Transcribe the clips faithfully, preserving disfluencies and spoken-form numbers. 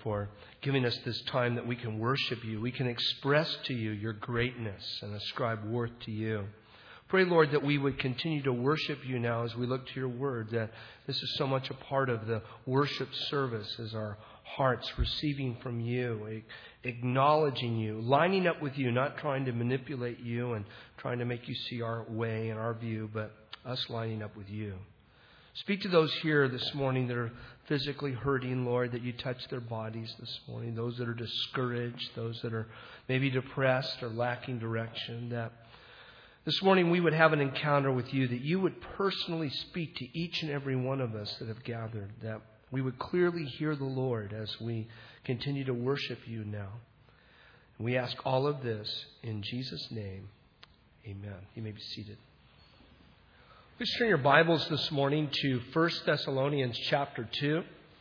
for giving us this time that we can worship you. We can express to you your greatness and ascribe worth to you. Pray, Lord, that we would continue to worship you now as we look to your word, that this is so much a part of the worship service as our hearts receiving from you, acknowledging you, lining up with you, not trying to manipulate you and trying to make you see our way and our view, but us lining up with you. Speak to those here this morning that are physically hurting, Lord, that you touch their bodies this morning, those that are discouraged, those that are maybe depressed or lacking direction, that this morning we would have an encounter with you, that you would personally speak to each and every one of us that have gathered, that we would clearly hear the Lord as we continue to worship you now. And we ask all of this in Jesus' name. Amen. You may be seated. Please turn your Bibles this morning to First Thessalonians chapter two.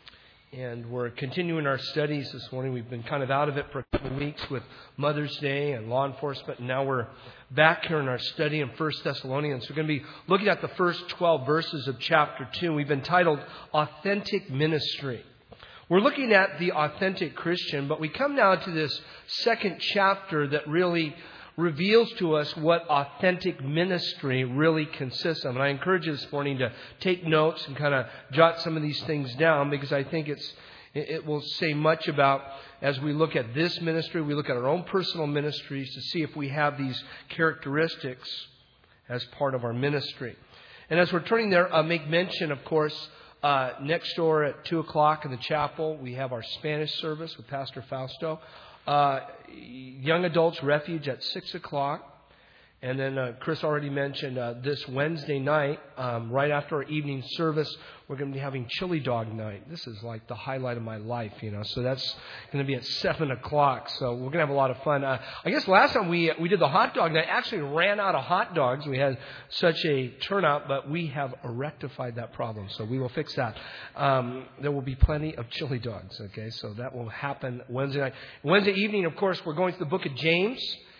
And we're continuing our studies this morning. We've been kind of out of it for a couple of weeks with Mother's Day and law enforcement. And now we're back here in our study in First Thessalonians. We're going to be looking at the first twelve verses of chapter two. We've entitled Authentic Ministry. We're looking at the authentic Christian, but we come now to this second chapter that really reveals to us what authentic ministry really consists of. And I encourage you this morning to take notes and kind of jot some of these things down, because I think it's it will say much about, as we look at this ministry, we look at our own personal ministries to see if we have these characteristics as part of our ministry. And as we're turning there, I'll make mention, of course, uh, next door at two o'clock in the chapel, we have our Spanish service with Pastor Fausto. Uh, young adults refuge at six o'clock. And then uh, Chris already mentioned uh, this Wednesday night, um, right after our evening service, we're going to be having chili dog night. This is like the highlight of my life, you know. So that's going to be at seven o'clock. So we're going to have a lot of fun. Uh, I guess last time we we did the hot dog night, actually ran out of hot dogs. We had such a turnout, but we have rectified that problem. So we will fix that. Um, there will be plenty of chili dogs. Okay, so that will happen Wednesday night. Wednesday evening, of course, we're going to the book of James.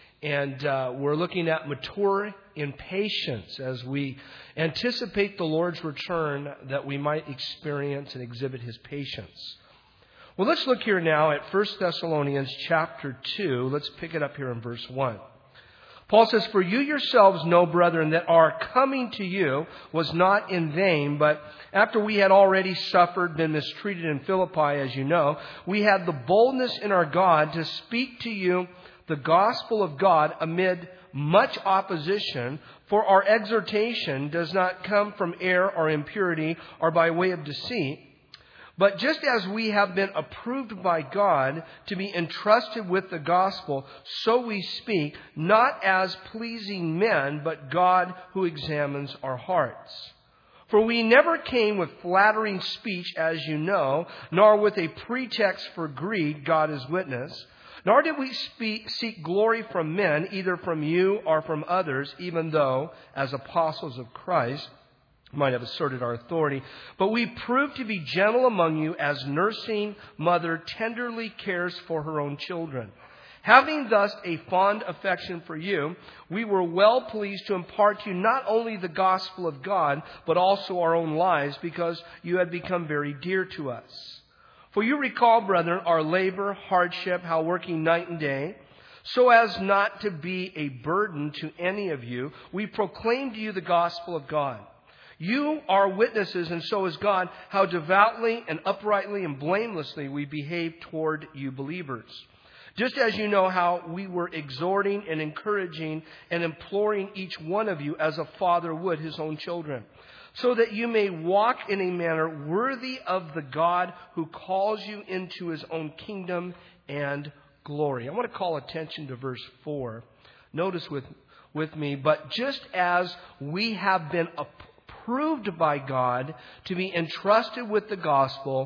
And uh, we're looking at mature in patience as we anticipate the Lord's return, that we might experience and exhibit His patience. Well, let's look here now at First Thessalonians chapter two. Let's pick it up here in verse one. Paul says, "For you yourselves know, brethren, that our coming to you was not in vain, but after we had already suffered, been mistreated in Philippi, as you know, we had the boldness in our God to speak to you the gospel of God amid much opposition, for our exhortation does not come from error or impurity or by way of deceit. But just as we have been approved by God to be entrusted with the gospel, so we speak, not as pleasing men, but God who examines our hearts. For we never came with flattering speech, as you know, nor with a pretext for greed, God is witness. Nor did we speak, seek glory from men, either from you or from others, even though, as apostles of Christ, might have asserted our authority. But we proved to be gentle among you, as nursing mother tenderly cares for her own children. Having thus a fond affection for you, we were well pleased to impart to you not only the gospel of God, but also our own lives, because you had become very dear to us. For you recall, brethren, our labor, hardship, how working night and day, so as not to be a burden to any of you, we proclaim to you the gospel of God. You are witnesses, and so is God, how devoutly and uprightly and blamelessly we behave toward you believers. Just as you know how we were exhorting and encouraging and imploring each one of you as a father would his own children, so that you may walk in a manner worthy of the God who calls you into His own kingdom and glory. I want to call attention to verse four. Notice with, with me, but just as we have been approved by God to be entrusted with the gospel,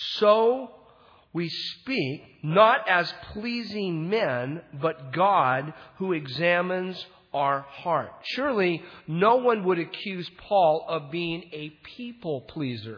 so we speak, not as pleasing men, but God who examines our heart. Surely no one would accuse Paul of being a people pleaser.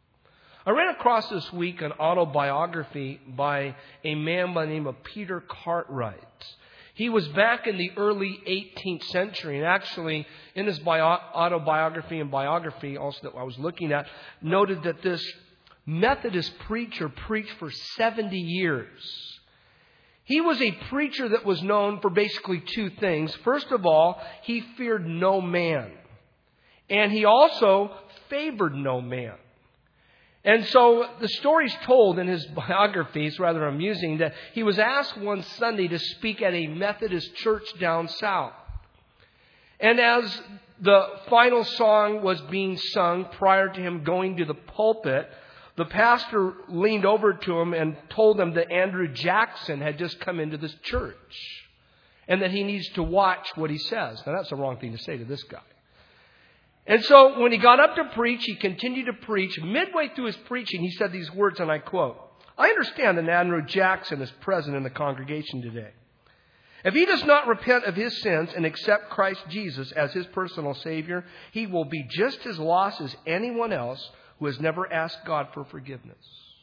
I ran across this week an autobiography by a man by the name of Peter Cartwright. He was back in the early eighteenth century, and actually in his bio- autobiography and biography also that I was looking at, noted that this Methodist preacher preached for seventy years. He was a preacher that was known for basically two things. First of all, he feared no man. And he also favored no man. And so the story's told in his biography, it's rather amusing, that he was asked one Sunday to speak at a Methodist church down south. And as the final song was being sung prior to him going to the pulpit, the pastor leaned over to him and told him that Andrew Jackson had just come into this church and that he needs to watch what he says. Now, that's the wrong thing to say to this guy. And so when he got up to preach, he continued to preach. Midway through his preaching, he said these words, and I quote, "I understand that Andrew Jackson is present in the congregation today. If he does not repent of his sins and accept Christ Jesus as his personal Savior, he will be just as lost as anyone else who has never asked God for forgiveness."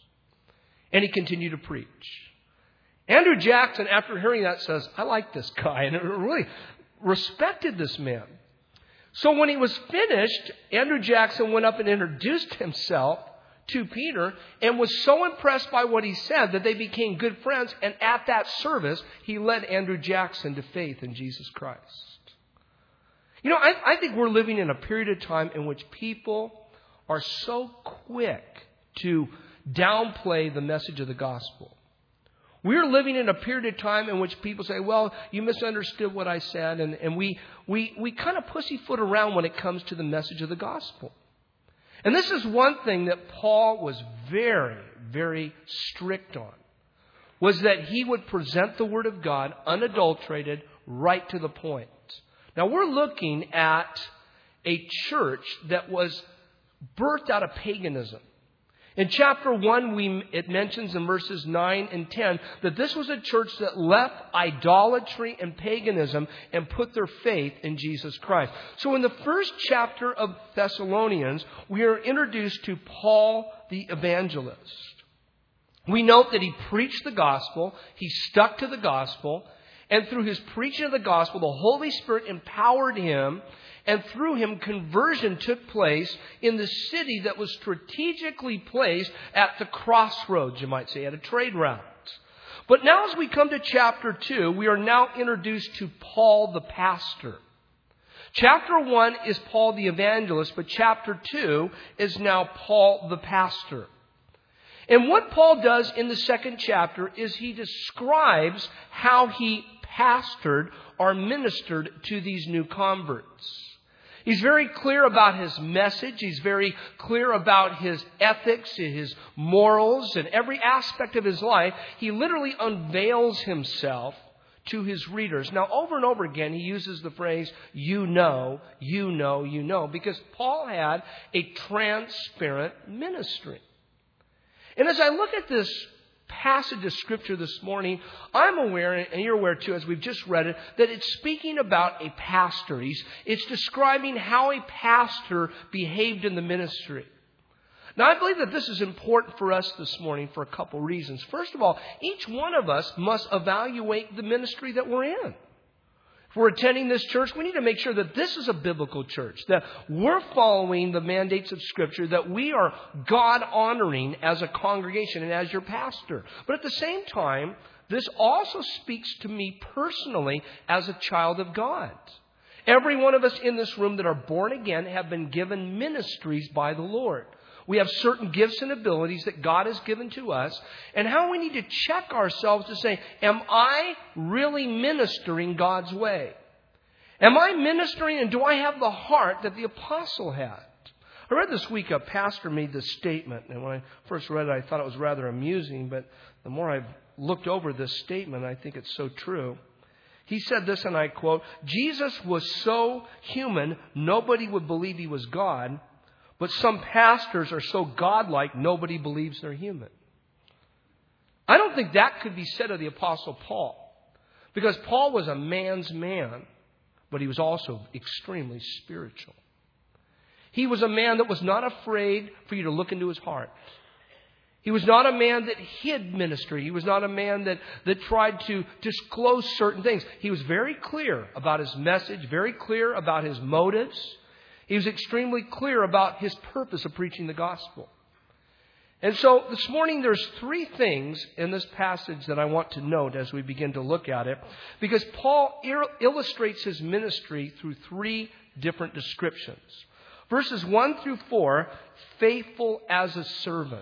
And he continued to preach. Andrew Jackson, after hearing that, says, "I like this guy," and really respected this man. So when he was finished, Andrew Jackson went up and introduced himself to Peter and was so impressed by what he said that they became good friends. And at that service, he led Andrew Jackson to faith in Jesus Christ. You know, I, I think we're living in a period of time in which people are so quick to downplay the message of the gospel. We're living in a period of time in which people say, well, you misunderstood what I said. And, and we, we, we kind of pussyfoot around when it comes to the message of the gospel. And this is one thing that Paul was very, very strict on, was that he would present the Word of God unadulterated, right to the point. Now, we're looking at a church that was birthed out of paganism. In chapter one, we, it mentions in verses nine and ten that this was a church that left idolatry and paganism and put their faith in Jesus Christ. So in the first chapter of Thessalonians, we are introduced to Paul the evangelist. We note that he preached the gospel, he stuck to the gospel, and through his preaching of the gospel, the Holy Spirit empowered him. And through him, conversion took place in the city that was strategically placed at the crossroads, you might say, at a trade route. But now as we come to chapter two, we are now introduced to Paul the pastor. Chapter one is Paul the evangelist, but chapter two is now Paul the pastor. And what Paul does in the second chapter is he describes how he pastored or ministered to these new converts. He's very clear about his message. He's very clear about his ethics, his morals, and every aspect of his life. He literally unveils himself to his readers. Now, over and over again, he uses the phrase, you know, you know, you know, because Paul had a transparent ministry. And as I look at this passage of Scripture this morning, I'm aware, and you're aware too, as we've just read it, that it's speaking about a pastor. He's, it's describing how a pastor behaved in the ministry. Now, I believe that this is important for us this morning for a couple reasons. First of all, each one of us must evaluate the ministry that we're in. If we're attending this church, we need to make sure that this is a biblical church, that we're following the mandates of Scripture, that we are God-honoring as a congregation and as your pastor. But at the same time, this also speaks to me personally as a child of God. Every one of us in this room that are born again have been given ministries by the Lord. We have certain gifts and abilities that God has given to us, and how we need to check ourselves to say, am I really ministering God's way? Am I ministering, and do I have the heart that the apostle had? I read this week a pastor made this statement, and when I first read it, I thought it was rather amusing, but the more I've looked over this statement, I think it's so true. He said this, and I quote, "Jesus was so human, nobody would believe he was God. But some pastors are so godlike, nobody believes they're human." I don't think that could be said of the Apostle Paul. Because Paul was a man's man, but he was also extremely spiritual. He was a man that was not afraid for you to look into his heart. He was not a man that hid ministry. He was not a man that, that tried to disclose certain things. He was very clear about his message, very clear about his motives. He was extremely clear about his purpose of preaching the gospel. And so this morning there's three things in this passage that I want to note as we begin to look at it, because Paul illustrates his ministry through three different descriptions. Verses one through four, faithful as a servant.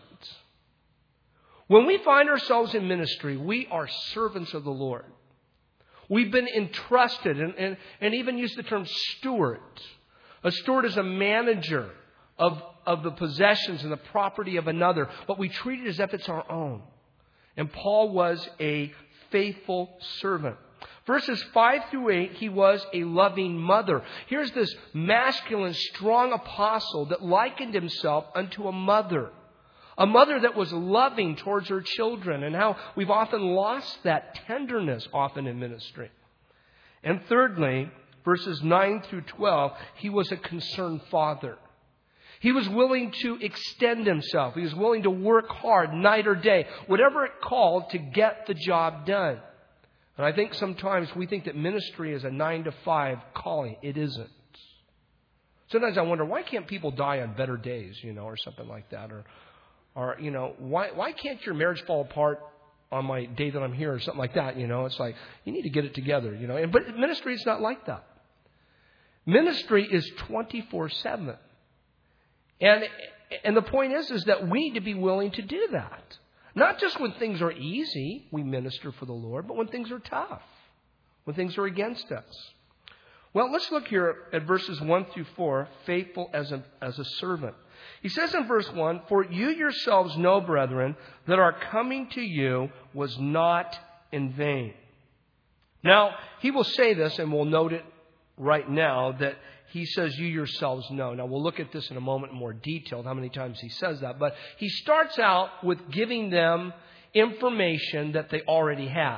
When we find ourselves in ministry, we are servants of the Lord. We've been entrusted, and, and, and even use the term steward. A steward is a manager of, of the possessions and the property of another, but we treat it as if it's our own. And Paul was a faithful servant. Verses five through eight, he was a loving mother. Here's this masculine, strong apostle that likened himself unto a mother. A mother that was loving towards her children, and how we've often lost that tenderness often in ministry. And thirdly, verses nine through twelve, he was a concerned father. He was willing to extend himself. He was willing to work hard night or day, whatever it called, to get the job done. And I think sometimes we think that ministry is a nine to five calling. It isn't. Sometimes I wonder, why can't people die on better days, you know, or something like that? Or, or you know, why why can't your marriage fall apart on my day that I'm here or something like that? You know, it's like, you need to get it together, you know. And, but ministry is not like that. Ministry is twenty-four seven. And and the point is, is that we need to be willing to do that. Not just when things are easy, we minister for the Lord, but when things are tough, when things are against us. Well, let's look here at verses one through four, faithful as a, as a servant. He says in verse one, "For you yourselves know, brethren, that our coming to you was not in vain." Now, he will say this, and we'll note it right now, that he says, you yourselves know. Now, we'll look at this in a moment in more detail, how many times he says that. But he starts out with giving them information that they already had.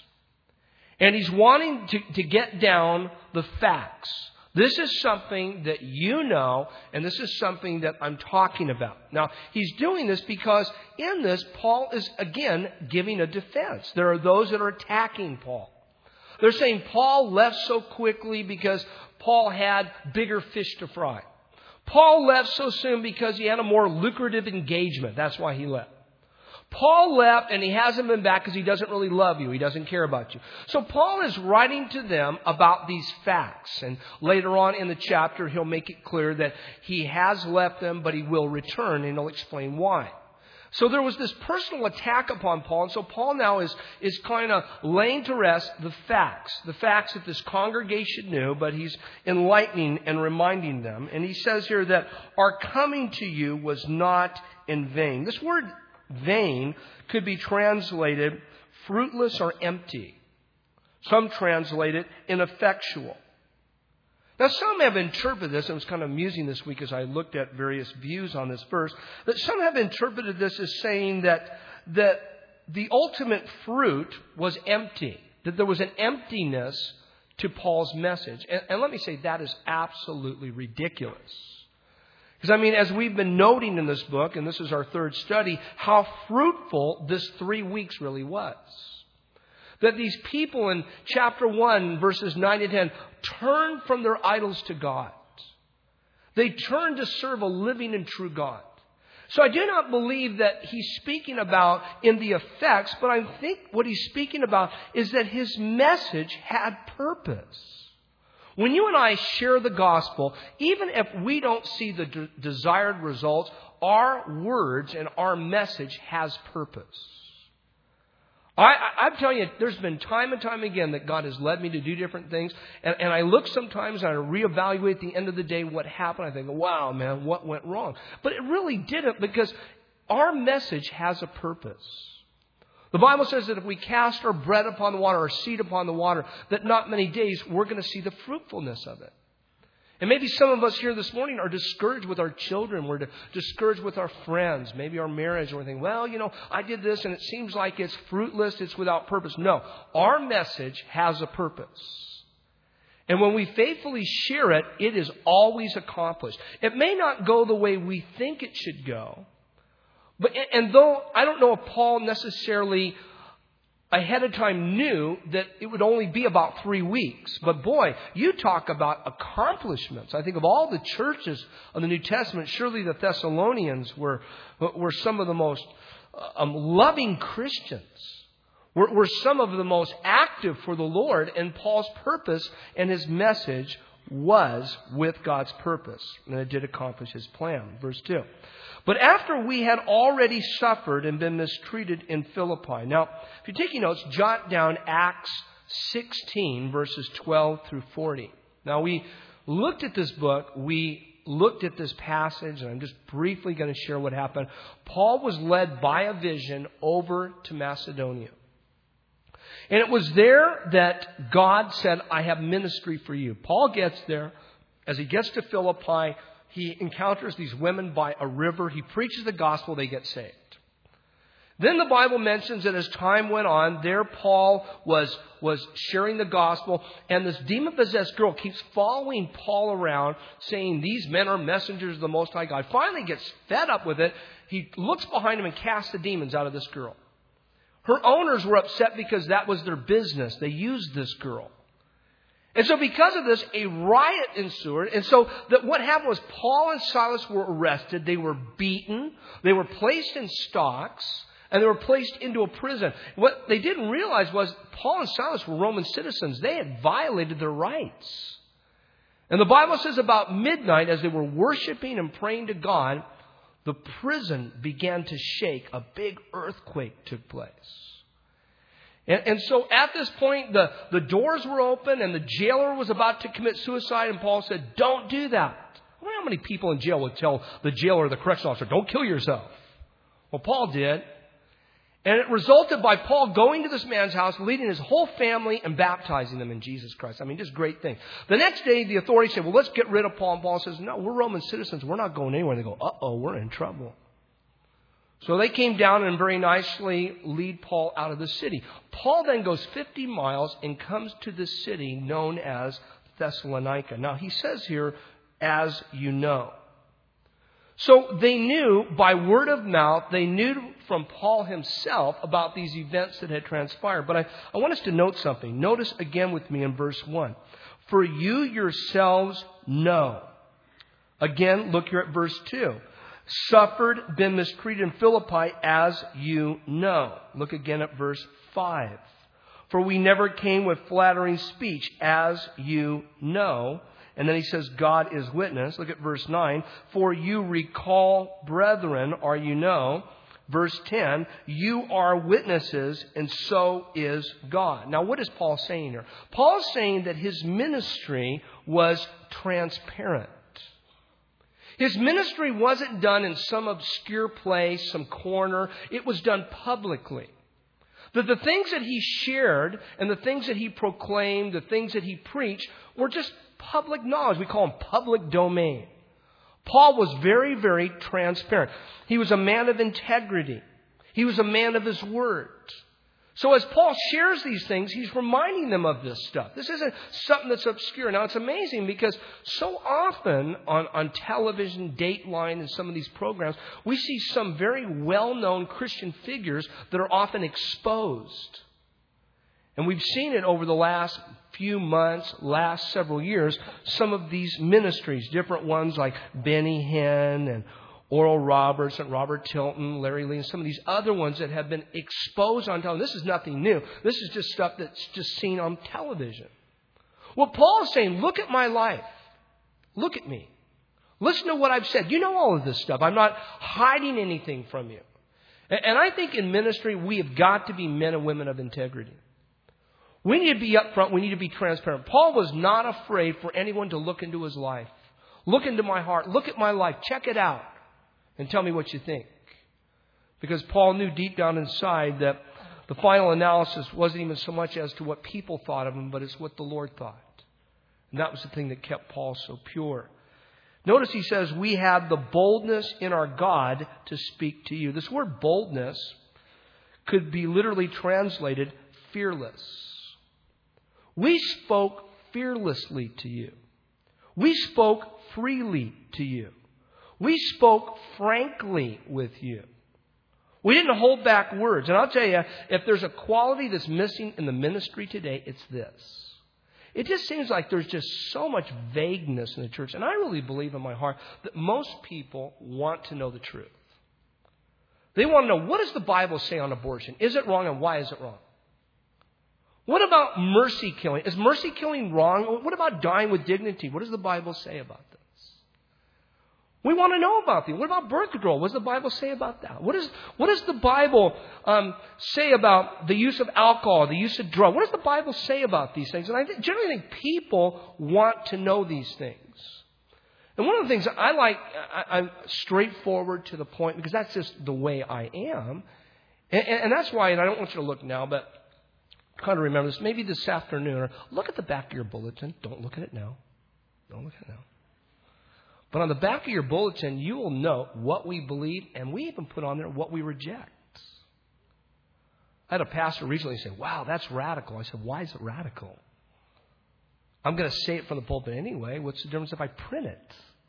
And he's wanting to, to get down the facts. This is something that you know, and this is something that I'm talking about. Now, he's doing this because in this, Paul is, again, giving a defense. There are those that are attacking Paul. They're saying Paul left so quickly because Paul had bigger fish to fry. Paul left so soon because he had a more lucrative engagement. That's why he left. Paul left and he hasn't been back because he doesn't really love you. He doesn't care about you. So Paul is writing to them about these facts. And later on in the chapter, he'll make it clear that he has left them, but he will return, and he'll explain why. So there was this personal attack upon Paul. And so Paul now is, is kind of laying to rest the facts. The facts that this congregation knew, but he's enlightening and reminding them. And he says here that our coming to you was not in vain. This word vain could be translated fruitless or empty. Some translate it ineffectual. Now, some have interpreted this, and it was kind of amusing this week as I looked at various views on this verse, that some have interpreted this as saying that, that the ultimate fruit was empty, that there was an emptiness to Paul's message. And, and let me say, that is absolutely ridiculous. Because, I mean, as we've been noting in this book, and this is our third study, how fruitful this three weeks really was. That these people in chapter one, verses nine to ten, turned from their idols to God. They turned to serve a living and true God. So I do not believe that he's speaking about in the effects, but I think what he's speaking about is that his message had purpose. When you and I share the gospel, even if we don't see the de- desired results, our words and our message has purpose. I, I, I'm telling you, there's been time and time again that God has led me to do different things. And, and I look sometimes and I reevaluate at the end of the day what happened. I think, wow, man, what went wrong? But it really didn't, because our message has a purpose. The Bible says that if we cast our bread upon the water, our seed upon the water, that not many days we're going to see the fruitfulness of it. And maybe some of us here this morning are discouraged with our children. We're discouraged with our friends, maybe our marriage. And we're thinking, well, you know, I did this and it seems like it's fruitless. It's without purpose. No, our message has a purpose. And when we faithfully share it, it is always accomplished. It may not go the way we think it should go. But, and though I don't know if Paul necessarily ahead of time knew that it would only be about three weeks. But boy, you talk about accomplishments. I think of all the churches of the New Testament, surely the Thessalonians were, were some of the most um, loving Christians. Were, were some of the most active for the Lord. And Paul's purpose and his message was with God's purpose. And it did accomplish his plan. Verse two. But after we had already suffered and been mistreated in Philippi. Now, if you're taking notes, jot down Acts sixteen, verses twelve through forty. Now, we looked at this book. We looked at this passage, and I'm just briefly going to share what happened. Paul was led by a vision over to Macedonia. And it was there that God said, I have ministry for you. Paul gets there. As he gets to Philippi, he encounters these women by a river. He preaches the gospel. They get saved. Then the Bible mentions that as time went on, there Paul was, was sharing the gospel. And this demon-possessed girl keeps following Paul around, saying, these men are messengers of the Most High God. Finally gets fed up with it. He looks behind him and casts the demons out of this girl. Her owners were upset because that was their business. They used this girl. And so because of this, a riot ensued. And so that what happened was Paul and Silas were arrested. They were beaten. They were placed in stocks. And they were placed into a prison. What they didn't realize was Paul and Silas were Roman citizens. They had violated their rights. And the Bible says about midnight, as they were worshiping and praying to God, the prison began to shake. A big earthquake took place. And, and so at this point, the, the doors were open and the jailer was about to commit suicide. And Paul said, don't do that. I wonder how many people in jail would tell the jailer or the correctional officer, don't kill yourself. Well, Paul did. And it resulted by Paul going to this man's house, leading his whole family and baptizing them in Jesus Christ. I mean, just great thing. The next day, the authorities said, well, let's get rid of Paul. And Paul says, no, we're Roman citizens. We're not going anywhere. And they go, uh-oh, we're in trouble. So they came down and very nicely lead Paul out of the city. Paul then goes fifty miles and comes to the city known as Thessalonica. Now, he says here, as you know. So they knew by word of mouth, they knew from Paul himself about these events that had transpired. But I, I want us to note something. Notice again with me in verse one. For you yourselves know. Again, look here at verse two. Suffered, been mistreated in Philippi, as you know. Look again at verse five. For we never came with flattering speech, as you know. And then he says, God is witness. Look at verse nine. For you recall, brethren, or you know. Verse ten, you are witnesses, and so is God. Now, what is Paul saying here? Paul's saying that his ministry was transparent. His ministry wasn't done in some obscure place, some corner. It was done publicly. That the things that he shared and the things that he proclaimed, the things that he preached, were just public knowledge. We call them public domain. Paul was very, very transparent. He was a man of integrity. He was a man of his word. So as Paul shares these things, he's reminding them of this stuff. This isn't something that's obscure. Now, it's amazing because so often on, on television, Dateline, and some of these programs, we see some very well-known Christian figures that are often exposed. And we've seen it over the last few months, last several years, some of these ministries, different ones like Benny Hinn and Oral Roberts and Robert Tilton, Larry Lee, and some of these other ones that have been exposed on television. This is nothing new. This is just stuff that's just seen on television. Well, Paul is saying, look at my life. Look at me. Listen to what I've said. You know all of this stuff. I'm not hiding anything from you. And I think in ministry, we have got to be men and women of integrity. We need to be upfront. We need to be transparent. Paul was not afraid for anyone to look into his life. Look into my heart. Look at my life. Check it out. And tell me what you think. Because Paul knew deep down inside that the final analysis wasn't even so much as to what people thought of him, but it's what the Lord thought. And that was the thing that kept Paul so pure. Notice he says, we have the boldness in our God to speak to you. This word boldness could be literally translated fearless. We spoke fearlessly to you. We spoke freely to you. We spoke frankly with you. We didn't hold back words. And I'll tell you, if there's a quality that's missing in the ministry today, it's this. It just seems like there's just so much vagueness in the church. And I really believe in my heart that most people want to know the truth. They want to know, what does the Bible say on abortion? Is it wrong, and why is it wrong? What about mercy killing? Is mercy killing wrong? What about dying with dignity? What does the Bible say about this? We want to know about these. What about birth control? What does the Bible say about that? What, is, what does the Bible um, say about the use of alcohol, the use of drugs? What does the Bible say about these things? And I generally think people want to know these things. And one of the things I like, I, I'm straightforward to the point, because that's just the way I am. And, and that's why, and I don't want you to look now, but kind of remember this, maybe this afternoon, or look at the back of your bulletin. Don't look at it now. Don't look at it now. But on the back of your bulletin, you will note what we believe, and we even put on there what we reject. I had a pastor recently say, wow, that's radical. I said, why is it radical? I'm going to say it from the pulpit anyway. What's the difference if I print it?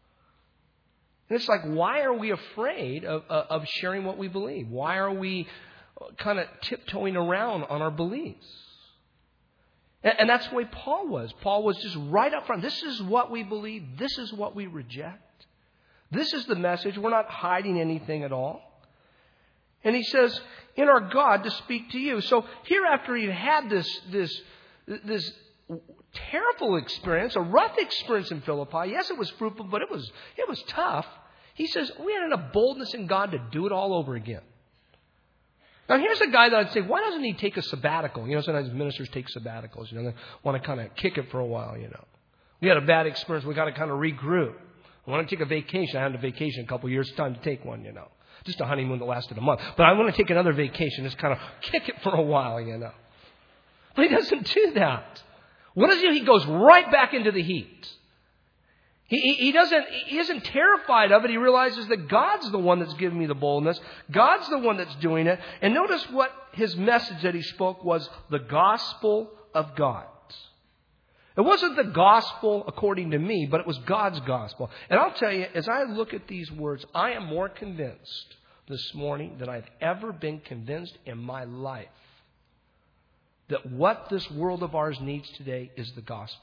And it's like, why are we afraid of, of sharing what we believe? Why are we kind of tiptoeing around on our beliefs? And that's the way Paul was. Paul was just right up front. This is what we believe. This is what we reject. This is the message. We're not hiding anything at all. And he says, in our God to speak to you. So here, after he had this, this, this terrible experience, a rough experience in Philippi. Yes, it was fruitful, but it was, it was tough. He says, we had enough boldness in God to do it all over again. Now, here's a guy that I'd say, why doesn't he take a sabbatical? You know, sometimes ministers take sabbaticals. You know, they want to kind of kick it for a while, you know. We had a bad experience. We got to kind of regroup. I want to take a vacation. I had a vacation a couple of years. It's time to take one, you know. Just a honeymoon that lasted a month. But I want to take another vacation. Just kind of kick it for a while, you know. But he doesn't do that. What does he do? He goes right back into the heat. He, he, he doesn't, he isn't terrified of it. He realizes that God's the one that's giving me the boldness. God's the one that's doing it. And notice what his message that he spoke was the gospel of God. It wasn't the gospel according to me, but it was God's gospel. And I'll tell you, as I look at these words, I am more convinced this morning than I've ever been convinced in my life that what this world of ours needs today is the gospel.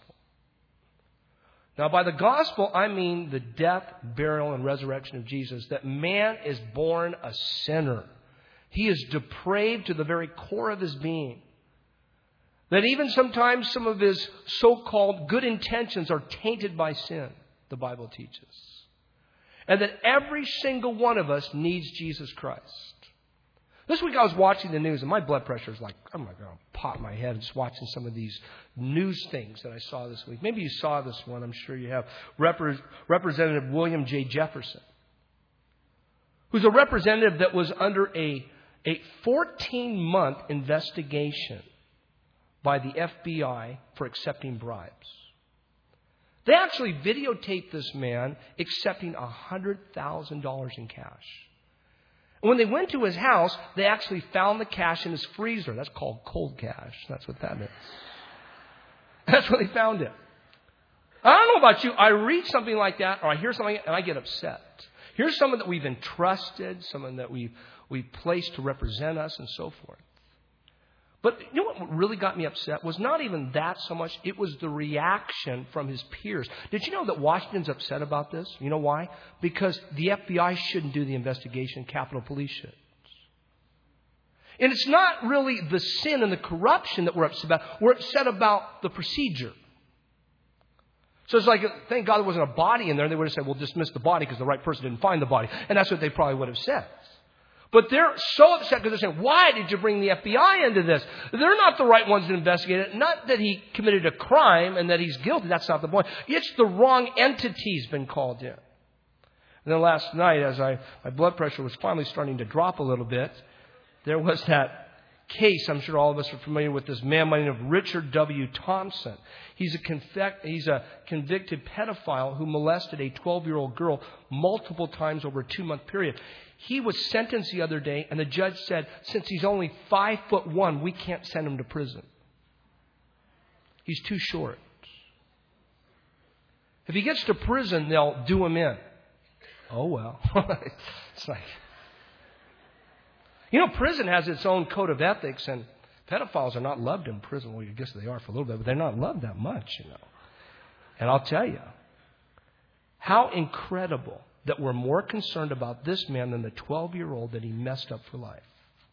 Now, by the gospel, I mean the death, burial, and resurrection of Jesus. That man is born a sinner. He is depraved to the very core of his being. That even sometimes some of his so-called good intentions are tainted by sin, the Bible teaches. And that every single one of us needs Jesus Christ. This week I was watching the news and my blood pressure is like, I'm not going to pop my head just watching some of these news things that I saw this week. Maybe you saw this one. I'm sure you have. Repre- Representative William J. Jefferson, who's a representative that was under a, a fourteen-month investigation by the F B I for accepting bribes. They actually videotaped this man accepting one hundred thousand dollars in cash. And when they went to his house, they actually found the cash in his freezer. That's called cold cash. That's what that is. That's where they found it. I don't know about you. I read something like that or I hear something and I get upset. Here's someone that we've entrusted, someone that we've, we've placed to represent us and so forth. But you know what really got me upset was not even that so much. It was the reaction from his peers. Did you know that Washington's upset about this? You know why? Because the F B I shouldn't do the investigation. Capitol Police should. And it's not really the sin and the corruption that we're upset about. We're upset about the procedure. So it's like, thank God there wasn't a body in there. They would have said, well, dismiss the body because the right person didn't find the body. And that's what they probably would have said. But they're so upset because they're saying, why did you bring the F B I into this? They're not the right ones to investigate it. Not that he committed a crime and that he's guilty. That's not the point. It's the wrong entity's been called in. And then last night, as I my blood pressure was finally starting to drop a little bit, there was that case. I'm sure all of us are familiar with this man by the name of Richard W. Thompson. He's a, convict, he's a convicted pedophile who molested a twelve-year-old girl multiple times over a two-month period. He was sentenced the other day, and the judge said, since he's only five foot one, we can't send him to prison. He's too short. If he gets to prison, they'll do him in. Oh, well. It's like... You know, prison has its own code of ethics, and pedophiles are not loved in prison. Well, I guess they are for a little bit, but they're not loved that much, you know. And I'll tell you, how incredible that we're more concerned about this man than the twelve-year-old that he messed up for life.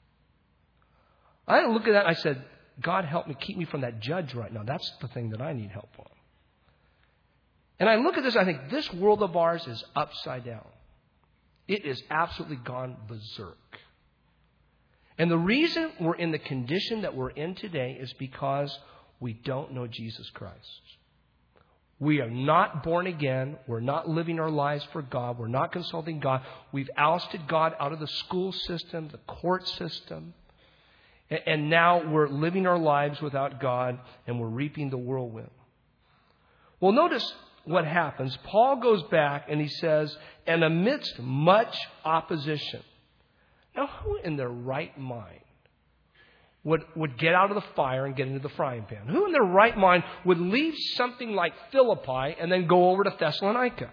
I look at that and I said, God help me, keep me from that judge right now. That's the thing that I need help on. And I look at this, I think this world of ours is upside down. It is absolutely gone berserk. And the reason we're in the condition that we're in today is because we don't know Jesus Christ. We are not born again. We're not living our lives for God. We're not consulting God. We've ousted God out of the school system, the court system. And now we're living our lives without God, and we're reaping the whirlwind. Well, notice what happens. Paul goes back and he says, and amidst much opposition. Now, who in their right mind would, would get out of the fire and get into the frying pan? Who in their right mind would leave something like Philippi and then go over to Thessalonica?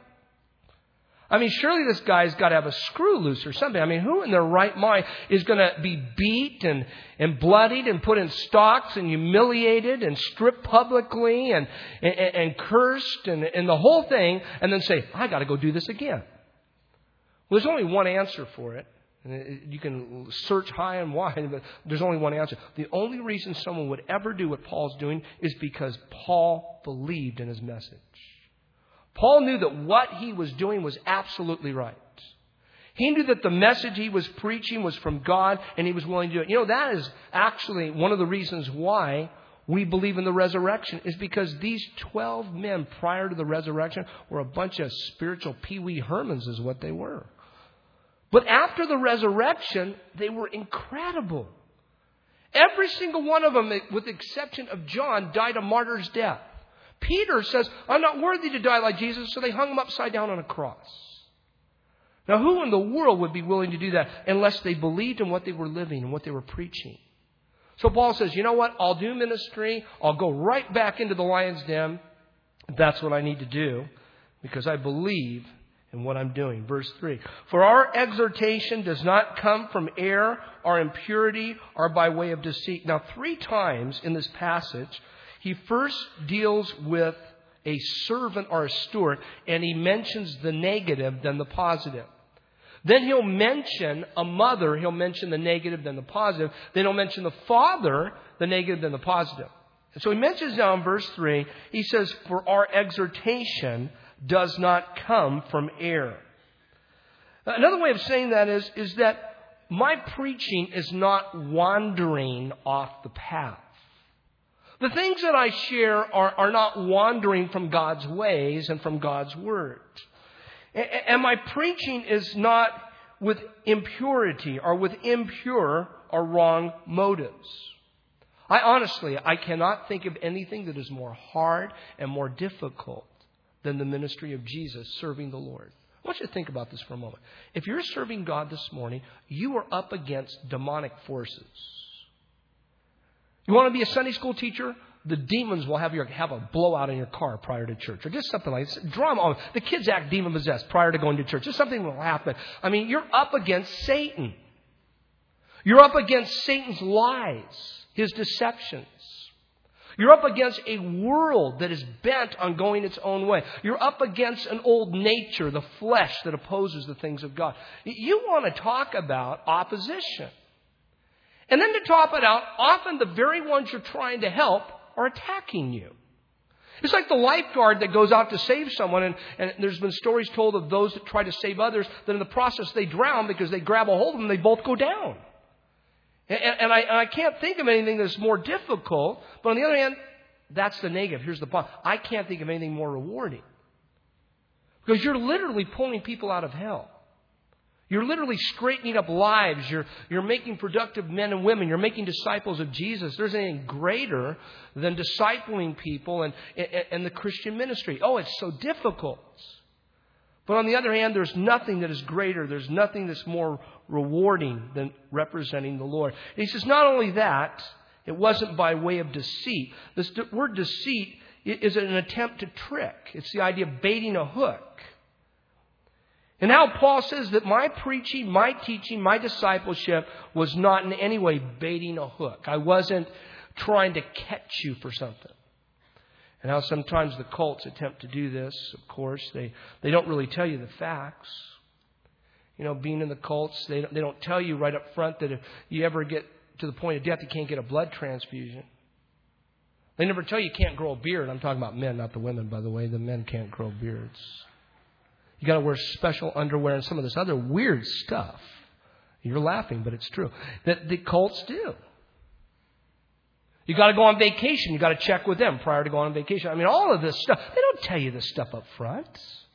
I mean, surely this guy's got to have a screw loose or something. I mean, who in their right mind is going to be beat and, and bloodied and put in stocks and humiliated and stripped publicly and, and, and cursed and, and the whole thing and then say, I got to go do this again? Well, there's only one answer for it. You can search high and wide, but there's only one answer. The only reason someone would ever do what Paul's doing is because Paul believed in his message. Paul knew that what he was doing was absolutely right. He knew that the message he was preaching was from God, and he was willing to do it. You know, that is actually one of the reasons why we believe in the resurrection, is because these twelve men prior to the resurrection were a bunch of spiritual Pee Wee Hermans is what they were. But after the resurrection, they were incredible. Every single one of them, with the exception of John, died a martyr's death. Peter says, I'm not worthy to die like Jesus, so they hung him upside down on a cross. Now, who in the world would be willing to do that unless they believed in what they were living and what they were preaching? So Paul says, you know what? I'll do ministry. I'll go right back into the lion's den. That's what I need to do because I believe in what I'm doing. Verse three. For our exhortation does not come from error or impurity or by way of deceit. Now, three times in this passage, he first deals with a servant or a steward, and he mentions the negative, then the positive. Then he'll mention a mother, he'll mention the negative, then the positive. Then he'll mention the father, the negative, then the positive. And so he mentions now in verse three, he says, for our exhortation does not come from error. Another way of saying that is, is that my preaching is not wandering off the path. The things that I share are, are not wandering from God's ways and from God's words. And my preaching is not with impurity or with impure or wrong motives. I honestly, I cannot think of anything that is more hard and more difficult than the ministry of Jesus serving the Lord. I want you to think about this for a moment. If you're serving God this morning, you are up against demonic forces. You want to be a Sunday school teacher? The demons will have you have a blowout in your car prior to church. Or just something like this. Drama on. The kids act demon-possessed prior to going to church. Just something will happen. I mean, you're up against Satan. You're up against Satan's lies, his deceptions. You're up against a world that is bent on going its own way. You're up against an old nature, the flesh that opposes the things of God. You want to talk about opposition. And then to top it out, often the very ones you're trying to help are attacking you. It's like the lifeguard that goes out to save someone, and, and there's been stories told of those that try to save others, that in the process they drown because they grab a hold of them and they both go down. And, and, I, and I can't think of anything that's more difficult, but on the other hand, that's the negative. Here's the point. I can't think of anything more rewarding. Because you're literally pulling people out of hell. You're literally straightening up lives. You're, you're making productive men and women. You're making disciples of Jesus. There's anything greater than discipling people and, and, and the Christian ministry. Oh, it's so difficult. But on the other hand, there's nothing that is greater. There's nothing that's more rewarding than representing the Lord. And he says, not only that, it wasn't by way of deceit. This word deceit is an attempt to trick. It's the idea of baiting a hook. And how Paul says that my preaching, my teaching, my discipleship was not in any way baiting a hook. I wasn't trying to catch you for something. And how sometimes the cults attempt to do this, of course. They, they don't really tell you the facts. You know, being in the cults, they don't, they don't tell you right up front that if you ever get to the point of death, you can't get a blood transfusion. They never tell you you can't grow a beard. I'm talking about men, not the women, by the way. The men can't grow beards. You got to wear special underwear and some of this other weird stuff. You're laughing, but it's true. That the cults do. You got to go on vacation. You got to check with them prior to going on vacation. I mean, all of this stuff. They don't tell you this stuff up front.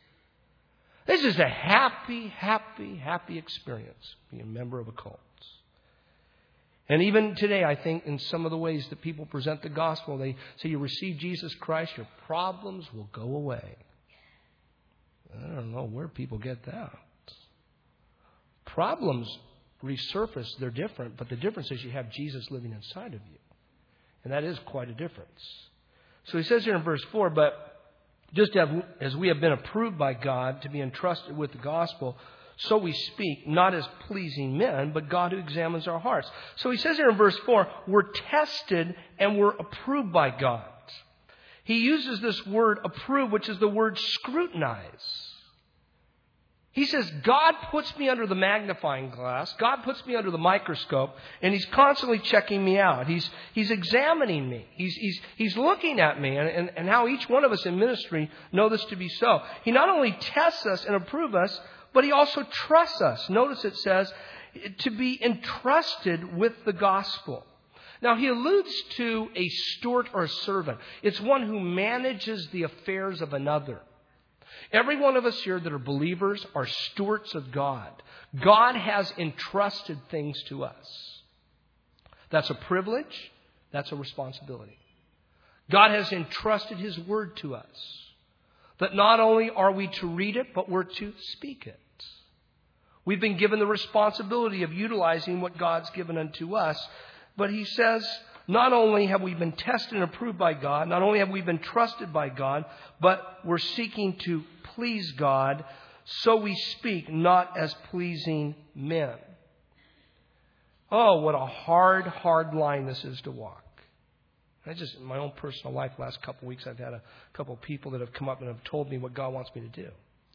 This is a happy, happy, happy experience being a member of a cult. And even today, I think in some of the ways that people present the gospel, they say you receive Jesus Christ, your problems will go away. I don't know where people get that. Problems resurface, they're different, but the difference is you have Jesus living inside of you. And that is quite a difference. So he says here in verse four, but just as we have been approved by God to be entrusted with the gospel, so we speak, not as pleasing men, but God who examines our hearts. So he says here in verse four, we're tested and we're approved by God. He uses this word approve, which is the word scrutinize. He says, God puts me under the magnifying glass. God puts me under the microscope, and He's constantly checking me out. He's, he's examining me. He's, he's, he's looking at me, and, and, and how each one of us in ministry know this to be so. He not only tests us and approves us, but He also trusts us. Notice it says, to be entrusted with the gospel. Now, he alludes to a steward or a servant. It's one who manages the affairs of another. Every one of us here that are believers are stewards of God. God has entrusted things to us. That's a privilege. That's a responsibility. God has entrusted His word to us. That not only are we to read it, but we're to speak it. We've been given the responsibility of utilizing what God's given unto us. But he says, not only have we been tested and approved by God, not only have we been trusted by God, but we're seeking to please God, so we speak not as pleasing men. Oh, what a hard, hard line this is to walk. I just, in my own personal life, the last couple of weeks, I've had a couple of people that have come up and have told me what God wants me to do.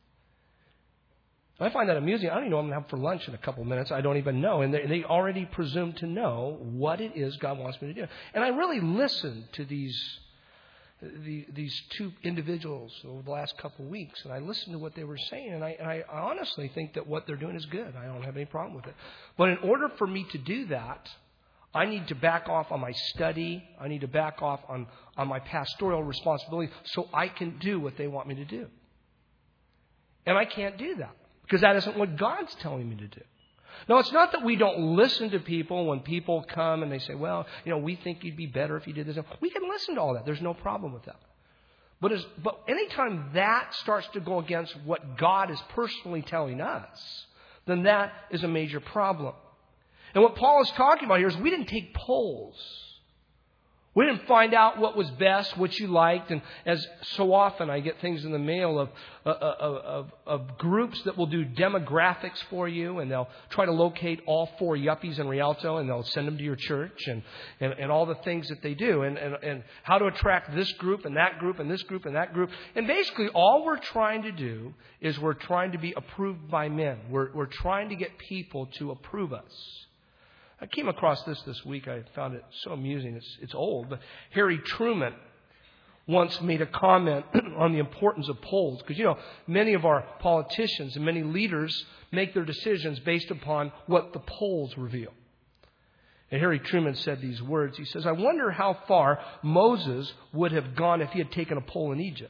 I find that amusing. I don't even know what I'm going to have for lunch in a couple of minutes. I don't even know. And they, they already presume to know what it is God wants me to do. And I really listened to these the, these two individuals over the last couple of weeks. And I listened to what they were saying. And I, and I honestly think that what they're doing is good. I don't have any problem with it. But in order for me to do that, I need to back off on my study. I need to back off on, on my pastoral responsibility so I can do what they want me to do. And I can't do that. Because that isn't what God's telling me to do. Now, it's not that we don't listen to people when people come and they say, well, you know, we think you'd be better if you did this. We can listen to all that. There's no problem with that. But, as, but anytime that starts to go against what God is personally telling us, then that is a major problem. And what Paul is talking about here is we didn't take polls. We didn't find out what was best, what you liked. And as so often I get things in the mail of, of, of, of groups that will do demographics for you. And they'll try to locate all four yuppies in Rialto. And they'll send them to your church. And, and, and all the things that they do. And, and, and how to attract this group and that group and this group and that group. And basically all we're trying to do is we're trying to be approved by men. We're, we're trying to get people to approve us. I came across this this week. I found it so amusing. It's, it's old. But Harry Truman once made a comment on the importance of polls. Because, you know, many of our politicians and many leaders make their decisions based upon what the polls reveal. And Harry Truman said these words. He says, I wonder how far Moses would have gone if he had taken a poll in Egypt.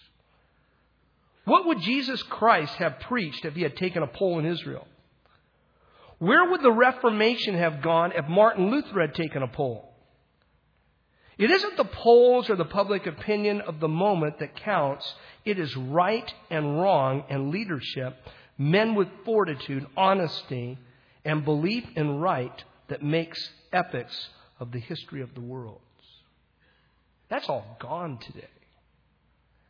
What would Jesus Christ have preached if he had taken a poll in Israel? Where would the Reformation have gone if Martin Luther had taken a poll? It isn't the polls or the public opinion of the moment that counts. It is right and wrong and leadership, men with fortitude, honesty, and belief in right that makes epics of the history of the world. That's all gone today.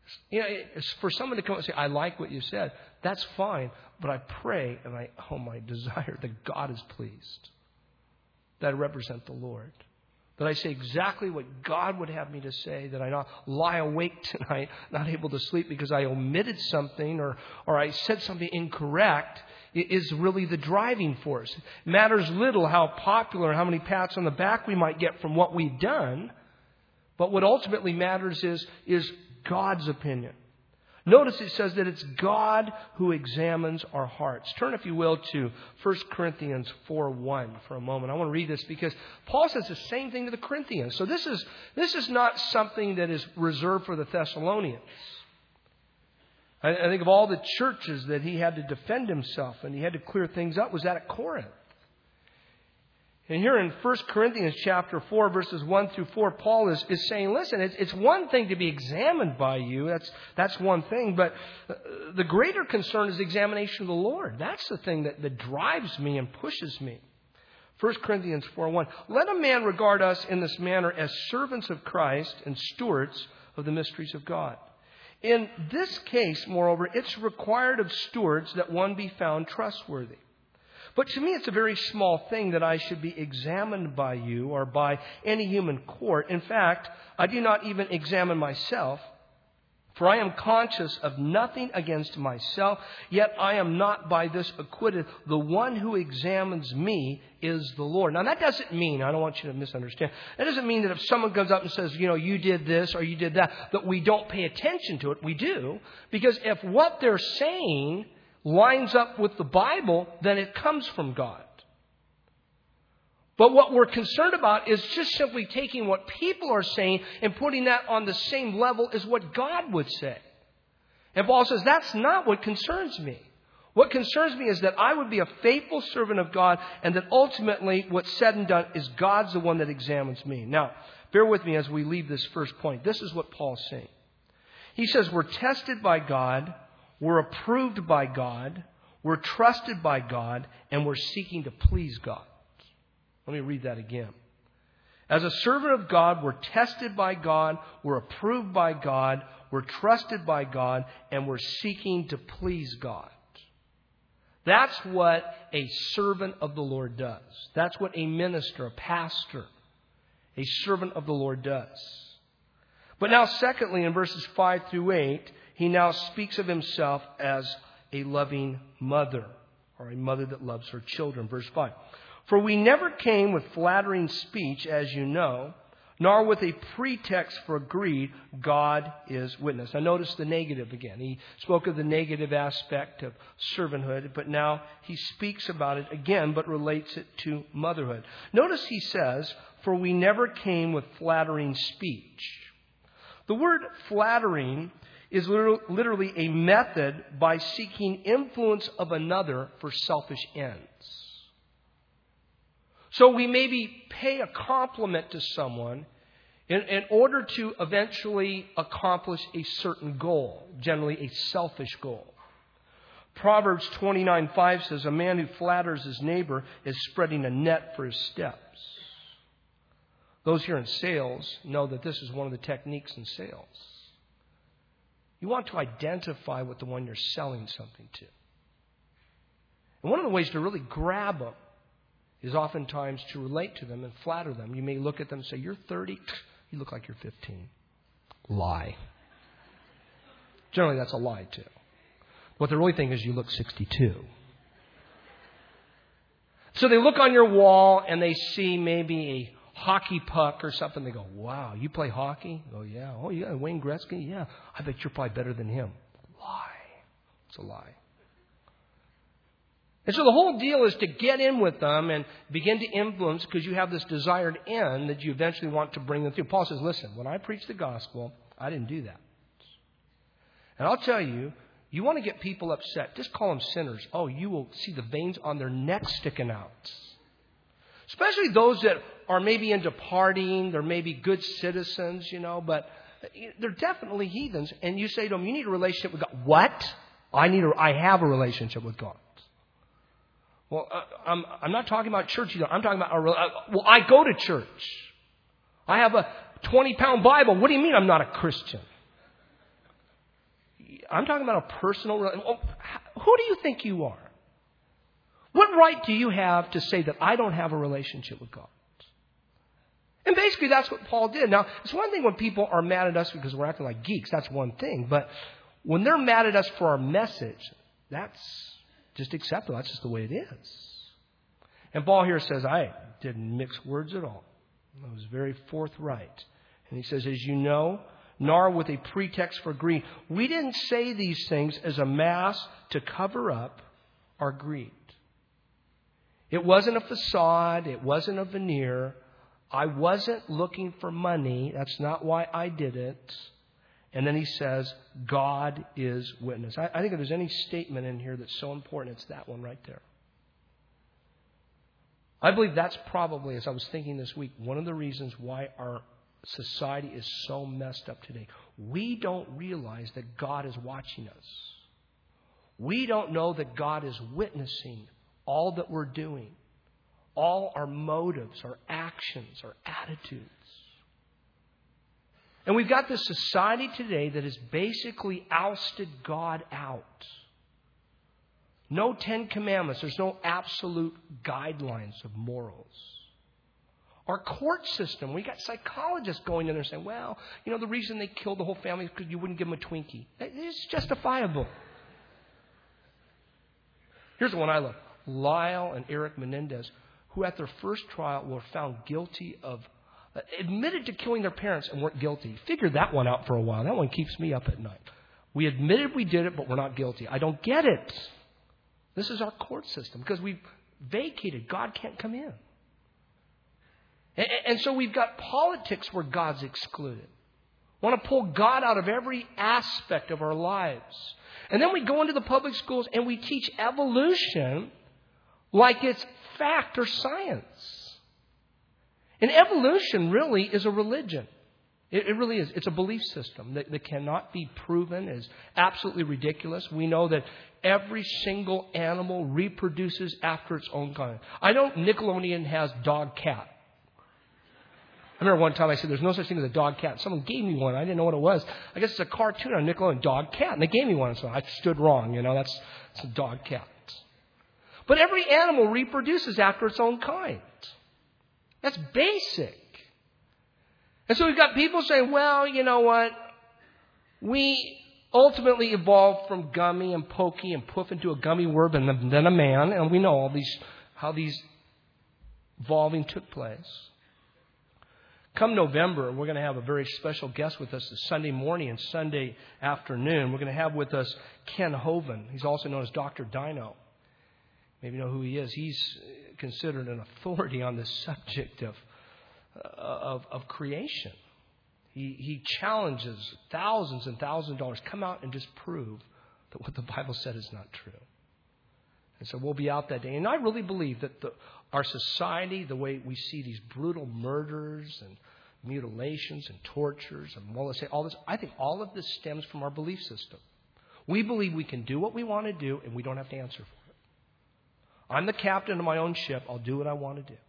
You know, it's for someone to come and say, I like what you said, that's fine. But I pray and I, oh, my desire that God is pleased, that I represent the Lord, that I say exactly what God would have me to say, that I not lie awake tonight, not able to sleep because I omitted something or, or I said something incorrect, is really the driving force. It matters little how popular, how many pats on the back we might get from what we've done, but what ultimately matters is, is God's opinion. Notice it says that it's God who examines our hearts. Turn, if you will, to First Corinthians four one for a moment. I want to read this because Paul says the same thing to the Corinthians. So this is, this is not something that is reserved for the Thessalonians. I, I think of all the churches that he had to defend himself and he had to clear things up was that at Corinth. And here in First Corinthians chapter four, verses one through four, Paul is, is saying, listen, it's, it's one thing to be examined by you. That's, that's one thing. But the greater concern is the examination of the Lord. That's the thing that, that drives me and pushes me. First Corinthians four one, let a man regard us in this manner as servants of Christ and stewards of the mysteries of God. In this case, moreover, it's required of stewards that one be found trustworthy. But to me, it's a very small thing that I should be examined by you or by any human court. In fact, I do not even examine myself, for I am conscious of nothing against myself, yet I am not by this acquitted. The one who examines me is the Lord. Now, that doesn't mean, I don't want you to misunderstand, that doesn't mean that if someone comes up and says, you know, you did this or you did that, that we don't pay attention to it. We do, because if what they're saying lines up with the Bible, then it comes from God. But what we're concerned about is just simply taking what people are saying and putting that on the same level as what God would say. And Paul says, that's not what concerns me. What concerns me is that I would be a faithful servant of God and that ultimately what's said and done is God's the one that examines me. Now, bear with me as we leave this first point. This is what Paul's saying. He says we're tested by God, we're approved by God, we're trusted by God, and we're seeking to please God. Let me read that again. As a servant of God, we're tested by God, we're approved by God, we're trusted by God, and we're seeking to please God. That's what a servant of the Lord does. That's what a minister, a pastor, a servant of the Lord does. But now, secondly, in verses five through eight, he now speaks of himself as a loving mother, or a mother that loves her children. Verse five. For we never came with flattering speech, as you know, nor with a pretext for greed. God is witness. Now notice the negative again. He spoke of the negative aspect of servanthood, but now he speaks about it again, but relates it to motherhood. Notice he says, for we never came with flattering speech. The word flattering is literally a method by seeking influence of another for selfish ends. So we maybe pay a compliment to someone in, in order to eventually accomplish a certain goal, generally a selfish goal. Proverbs twenty-nine five says, a man who flatters his neighbor is spreading a net for his steps. Those here in sales know that this is one of the techniques in sales. You want to identify with the one you're selling something to. And one of the ways to really grab them is oftentimes to relate to them and flatter them. You may look at them and say, you're thirty, you look like you're fifteen. Lie. Generally, that's a lie, too. What they're really thinking is you look sixty-two. So they look on your wall and they see maybe a hockey puck or something. They go, wow, you play hockey? Oh, yeah. Oh, yeah, Wayne Gretzky? Yeah. I bet you're probably better than him. Lie. It's a lie. And so the whole deal is to get in with them and begin to influence because you have this desired end that you eventually want to bring them through. Paul says, listen, when I preach the gospel, I didn't do that. And I'll tell you, you want to get people upset, just call them sinners. Oh, you will see the veins on their necks sticking out. Especially those that are maybe into partying, they're maybe good citizens, you know, but they're definitely heathens. And you say to them, you need a relationship with God. What? I need a, I have a relationship with God. Well, uh, I'm, I'm not talking about church either. I'm talking about, a, uh, well, I go to church. I have a twenty pound Bible. What do you mean I'm not a Christian? I'm talking about a personal relationship. Who do you think you are? What right do you have to say that I don't have a relationship with God? And basically that's what Paul did. Now, it's one thing when people are mad at us because we're acting like geeks. That's one thing. But when they're mad at us for our message, that's just acceptable. That's just the way it is. And Paul here says, I didn't mix words at all. I was very forthright. And he says, as you know, nor with a pretext for greed. We didn't say these things as a mask to cover up our greed. It wasn't a facade. It wasn't a veneer. I wasn't looking for money. That's not why I did it. And then he says, God is witness. I, I think if there's any statement in here that's so important, it's that one right there. I believe that's probably, as I was thinking this week, one of the reasons why our society is so messed up today. We don't realize that God is watching us. We don't know that God is witnessing all that we're doing, all our motives, our actions, our attitudes. And we've got this society today that has basically ousted God out. No Ten Commandments. There's no absolute guidelines of morals. Our court system, we got psychologists going in there saying, well, you know, the reason they killed the whole family is because you wouldn't give them a Twinkie. It's justifiable. Here's the one I love. Lyle and Eric Menendez, who at their first trial were found guilty of, uh, admitted to killing their parents and weren't guilty. Figure that one out for a while. That one keeps me up at night. We admitted we did it, but we're not guilty. I don't get it. This is our court system because we've vacated. God can't come in. And, and so we've got politics where God's excluded. Want to pull God out of every aspect of our lives. And then we go into the public schools and we teach evolution like it's fact or science. And evolution really is a religion. It, it really is. It's a belief system that, that cannot be proven as absolutely ridiculous. We know that every single animal reproduces after its own kind. I know Nickelodeon has dog cat. I remember one time I said there's no such thing as a dog cat. Someone gave me one. I didn't know what it was. I guess it's a cartoon on Nickelodeon, dog cat. And they gave me one. So I stood wrong. You know, that's it's a dog cat. But every animal reproduces after its own kind. That's basic. And so we've got people saying, well, you know what? We ultimately evolved from gummy and pokey and poof into a gummy worm and then a man. And we know all these how these evolving took place. Come November, we're going to have a very special guest with us this Sunday morning and Sunday afternoon. We're going to have with us Ken Hovind. He's also known as Doctor Dino. Maybe you know who he is. He's considered an authority on this subject of Of, of creation. He, he challenges thousands and thousands of dollars. Come out and just prove that what the Bible said is not true. And so we'll be out that day. And I really believe that the, our society, the way we see these brutal murders and mutilations and tortures and molestation, all this, I think all of this stems from our belief system. We believe we can do what we want to do and we don't have to answer for it. I'm the captain of my own ship. I'll do what I want to do.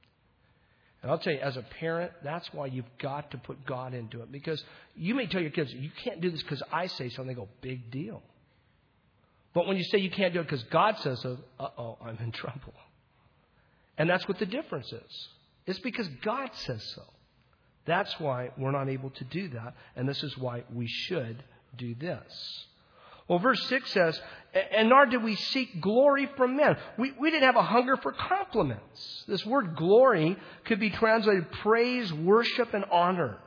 And I'll tell you, as a parent, that's why you've got to put God into it. Because you may tell your kids, you can't do this because I say so. And they go, big deal. But when you say you can't do it because God says so, uh-oh, I'm in trouble. And that's what the difference is. It's because God says so. That's why we're not able to do that. And this is why we should do this. Well, verse six says, and nor did we seek glory from men. We, we didn't have a hunger for compliments. This word glory could be translated praise, worship, and honor.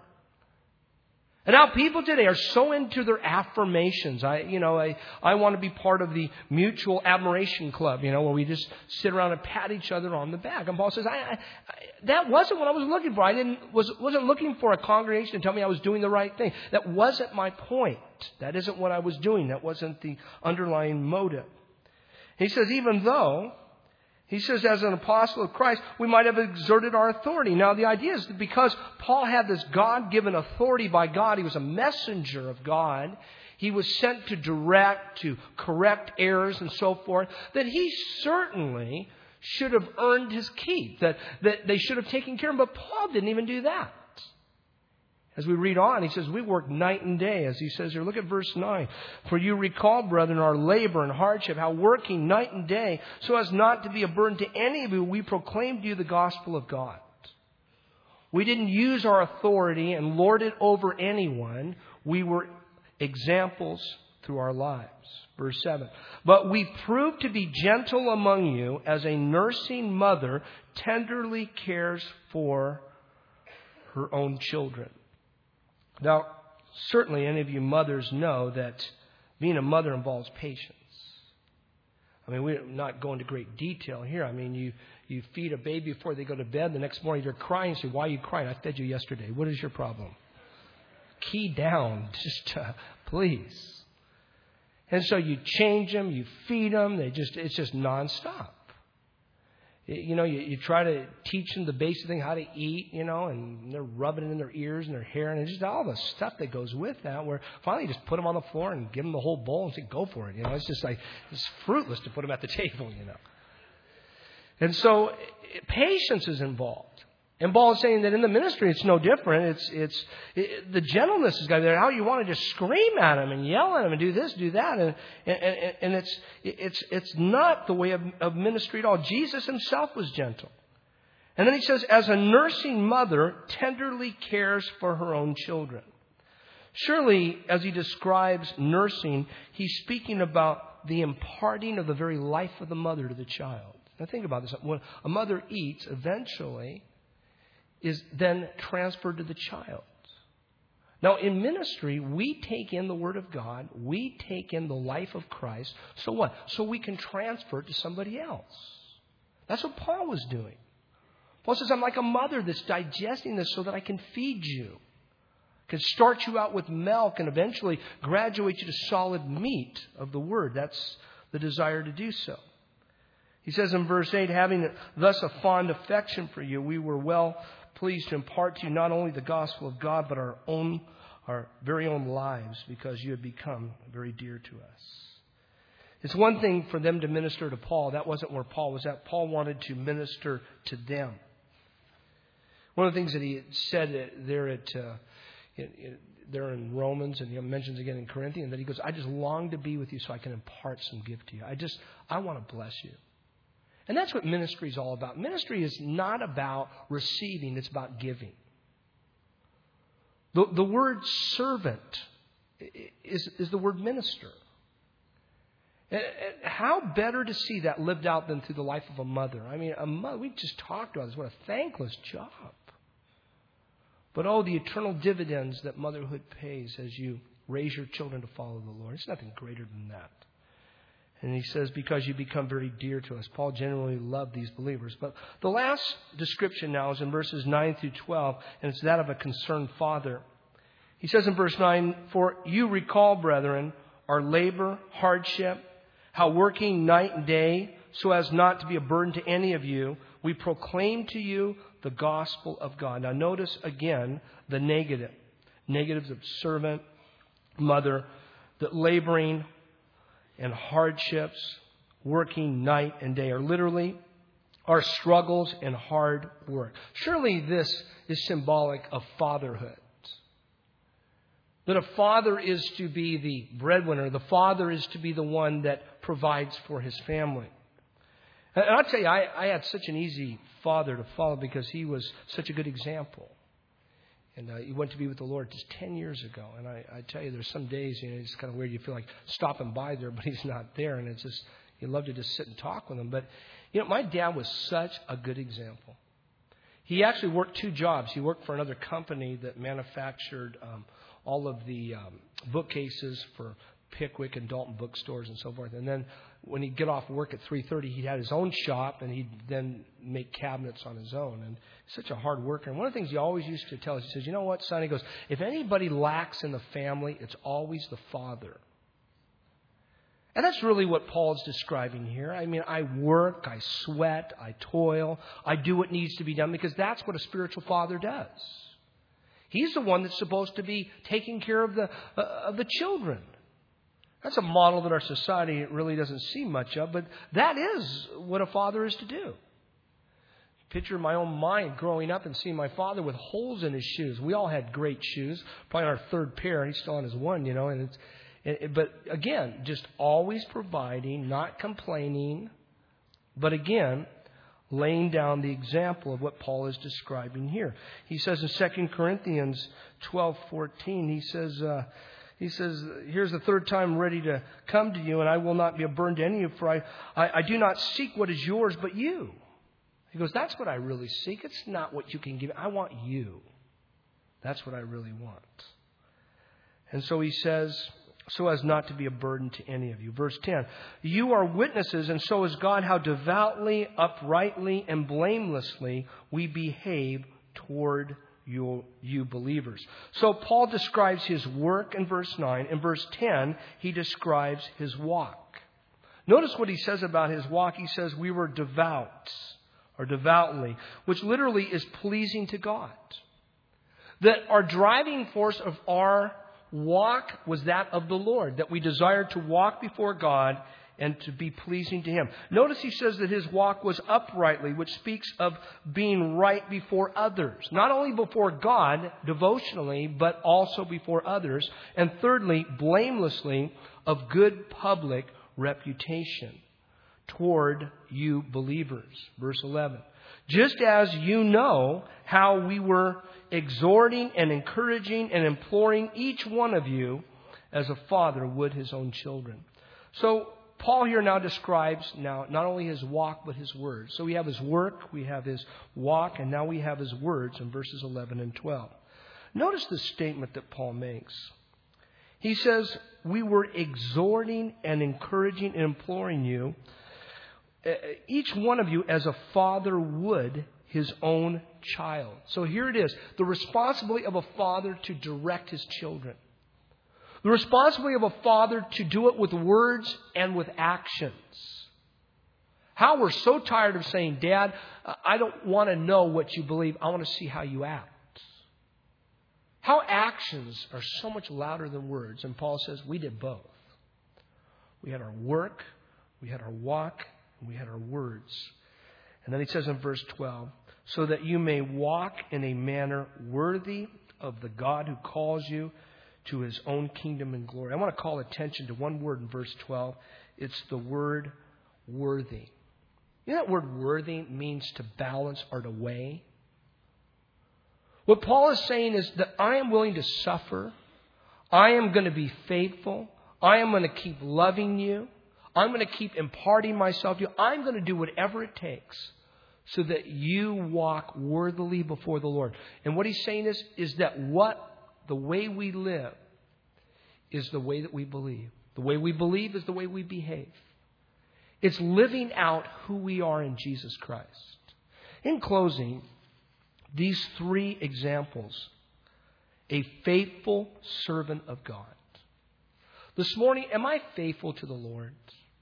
And now people today are so into their affirmations. I, you know, I, I want to be part of the mutual admiration club, you know, where we just sit around and pat each other on the back. And Paul says, I, I, I, that wasn't what I was looking for. I didn't, was, wasn't looking for a congregation to tell me I was doing the right thing. That wasn't my point. That isn't what I was doing. That wasn't the underlying motive. He says, even though, he says, as an apostle of Christ, we might have exerted our authority. Now, the idea is that because Paul had this God-given authority by God, he was a messenger of God. He was sent to direct, to correct errors and so forth, that he certainly should have earned his keep, that, that they should have taken care of him. But Paul didn't even do that. As we read on, he says, we work night and day, as he says here. Look at verse nine. For you recall, brethren, our labor and hardship, how working night and day, so as not to be a burden to any of you, we proclaimed to you the gospel of God. We didn't use our authority and lord it over anyone. We were examples through our lives. Verse seven. But we proved to be gentle among you as a nursing mother tenderly cares for her own children. Now, certainly any of you mothers know that being a mother involves patience. I mean, we're not going into great detail here. I mean, you, you feed a baby before they go to bed. The next morning they're crying. You say, why are you crying? I fed you yesterday. What is your problem? Key down. Just uh, please. And so you change them. You feed them. They just It's just nonstop. You know, you, you try to teach them the basic thing, how to eat, you know, and they're rubbing it in their ears and their hair and just all the stuff that goes with that, where finally you just put them on the floor and give them the whole bowl and say, go for it. You know, it's just like, it's fruitless to put them at the table, you know. And so patience is involved. And Paul is saying that in the ministry it's no different. It's it's it, the gentleness has got to be there. How you want to just scream at them and yell at them and do this, do that, and and, and, and it's it's it's not the way of, of ministry at all. Jesus himself was gentle, and then he says, as a nursing mother tenderly cares for her own children. Surely, as he describes nursing, he's speaking about the imparting of the very life of the mother to the child. Now think about this: when a mother eats, eventually is then transferred to the child. Now, in ministry, we take in the Word of God. We take in the life of Christ. So what? So we can transfer it to somebody else. That's what Paul was doing. Paul says, I'm like a mother that's digesting this so that I can feed you. Can start you out with milk and eventually graduate you to solid meat of the Word. That's the desire to do so. He says in verse eight, having thus a fond affection for you, we were well pleased to impart to you not only the gospel of God, but our own, our very own lives, because you have become very dear to us. It's one thing for them to minister to Paul. That wasn't where Paul was at. Paul wanted to minister to them. One of the things that he said there at uh, in, in, there in Romans, and he mentions again in Corinthians, that he goes, I just long to be with you so I can impart some gift to you. I just, I want to bless you. And that's what ministry is all about. Ministry is not about receiving, it's about giving. The, the word servant is, is the word minister. And how better to see that lived out than through the life of a mother? I mean, a mother, we just talked about this. What a thankless job. But oh, the eternal dividends that motherhood pays as you raise your children to follow the Lord. It's nothing greater than that. And he says, because you become very dear to us. Paul genuinely loved these believers. But the last description now is in verses nine through twelve, and it's that of a concerned father. He says in verse nine, for you recall, brethren, our labor, hardship, how working night and day, so as not to be a burden to any of you, we proclaim to you the gospel of God. Now notice again the negative. Negatives of servant, mother, that laboring and hardships, working night and day, are literally our struggles and hard work. Surely this is symbolic of fatherhood. That a father is to be the breadwinner. The father is to be the one that provides for his family. And I'll tell you, I, I had such an easy father to follow because he was such a good example. And uh, he went to be with the Lord just ten years ago. And I, I tell you, there's some days, you know, it's kind of weird. You feel like stopping by there, but he's not there. And it's just, you love to just sit and talk with him. But, you know, my dad was such a good example. He actually worked two jobs. He worked for another company that manufactured um, all of the um, bookcases for Pickwick and Dalton bookstores and so forth. And then when he'd get off work at three thirty, he had his own shop, and he'd then make cabinets on his own. And he's such a hard worker. And one of the things he always used to tell us, he says, you know what, son? He goes, if anybody lacks in the family, it's always the father. And that's really what Paul's describing here. I mean, I work, I sweat, I toil, I do what needs to be done, because that's what a spiritual father does. He's the one that's supposed to be taking care of the uh, of the children. That's a model that our society really doesn't see much of, but that is what a father is to do. picture in my own mind growing up and seeing my father with holes in his shoes. We all had great shoes, probably our third pair. He's still on his one, you know. And it's, it, but again, just always providing, not complaining. But again, laying down the example of what Paul is describing here. He says in Second Corinthians twelve fourteen, he says, uh, he says, here's the third time I'm ready to come to you, and I will not be a burden to any of you, for I, I, I do not seek what is yours, but you. He goes, that's what I really seek. It's not what you can give. I want you. That's what I really want. And so he says, so as not to be a burden to any of you. Verse ten, you are witnesses, and so is God, how devoutly, uprightly, and blamelessly we behave toward you, you believers. So Paul describes his work in verse nine. In verse ten, he describes his walk. Notice what he says about his walk. He says, we were devout, or devoutly, which literally is pleasing to God. That our driving force of our walk was that of the Lord, that we desired to walk before God and to be pleasing to Him. Notice he says that his walk was uprightly, which speaks of being right before others. Not only before God, devotionally, but also before others. And thirdly, blamelessly, of good public reputation toward you believers. Verse eleven. Just as you know how we were exhorting and encouraging and imploring each one of you as a father would his own children. So Paul here now describes now not only his walk but his words. So we have his work, we have his walk, and now we have his words in verses eleven and twelve. Notice the statement that Paul makes. He says, we were exhorting and encouraging and imploring you, each one of you as a father would his own child. So here it is, the responsibility of a father to direct his children. The responsibility of a father to do it with words and with actions. How we're so tired of saying, Dad, I don't want to know what you believe. I want to see how you act. How actions are so much louder than words. And Paul says we did both. We had our work, we had our walk, and we had our words. And then he says in verse twelve, so that you may walk in a manner worthy of the God who calls you to His own kingdom and glory. I want to call attention to one word in verse twelve. It's the word worthy. You know that word worthy means to balance or to weigh? What Paul is saying is that I am willing to suffer. I am going to be faithful. I am going to keep loving you. I'm going to keep imparting myself to you. I'm going to do whatever it takes so that you walk worthily before the Lord. And what he's saying is, is that what the way we live is the way that we believe. The way we believe is the way we behave. It's living out who we are in Jesus Christ. In closing, these three examples. A faithful servant of God. This morning, am I faithful to the Lord?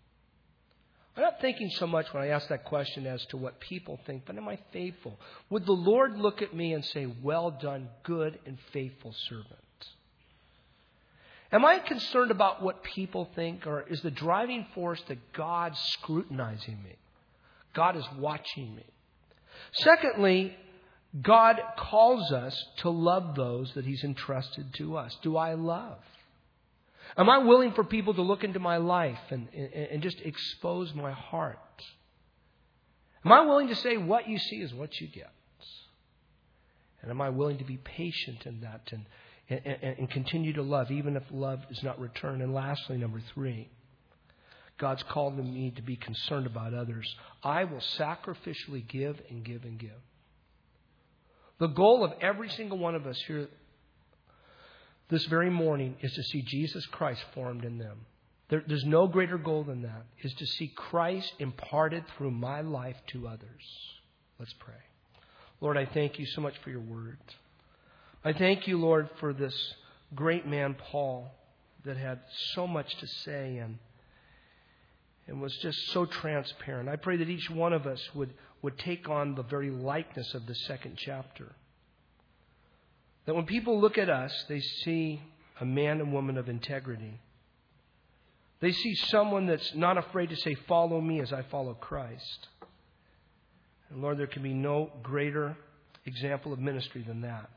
I'm not thinking so much when I ask that question as to what people think, but am I faithful? Would the Lord look at me and say, well done, good and faithful servant? Am I concerned about what people think, or is the driving force that God's scrutinizing me? God is watching me. Secondly, God calls us to love those that He's entrusted to us. Do I love? Am I willing for people to look into my life and, and, and just expose my heart? Am I willing to say what you see is what you get? And am I willing to be patient in that and, and, and continue to love even if love is not returned? And lastly, number three, God's called me to be concerned about others. I will sacrificially give and give and give. The goal of every single one of us here this very morning is to see Jesus Christ formed in them. There, there's no greater goal than that, is to see Christ imparted through my life to others. Let's pray. Lord, I thank you so much for your word. I thank you, Lord, for this great man, Paul, that had so much to say and, and was just so transparent. I pray that each one of us would, would take on the very likeness of the second chapter. That when people look at us, they see a man and woman of integrity. They see someone that's not afraid to say, follow me as I follow Christ. And Lord, there can be no greater example of ministry than that.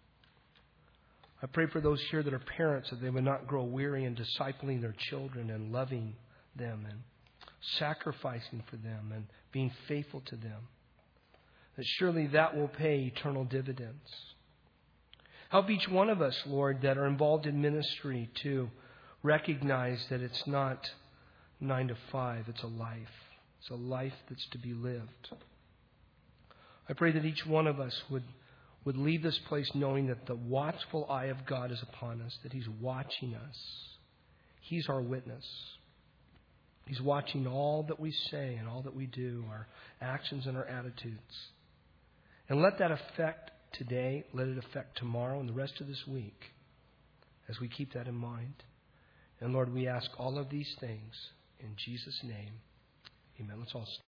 I pray for those here that are parents that they would not grow weary in discipling their children and loving them and sacrificing for them and being faithful to them. That surely that will pay eternal dividends. Help each one of us, Lord, that are involved in ministry to recognize that it's not nine to five, it's a life. It's a life that's to be lived. I pray that each one of us would would leave this place knowing that the watchful eye of God is upon us, that He's watching us. He's our witness. He's watching all that we say and all that we do, our actions and our attitudes. And let that affect today, let it affect tomorrow and the rest of this week as we keep that in mind. And Lord, we ask all of these things in Jesus' name. Amen. Let's all stand.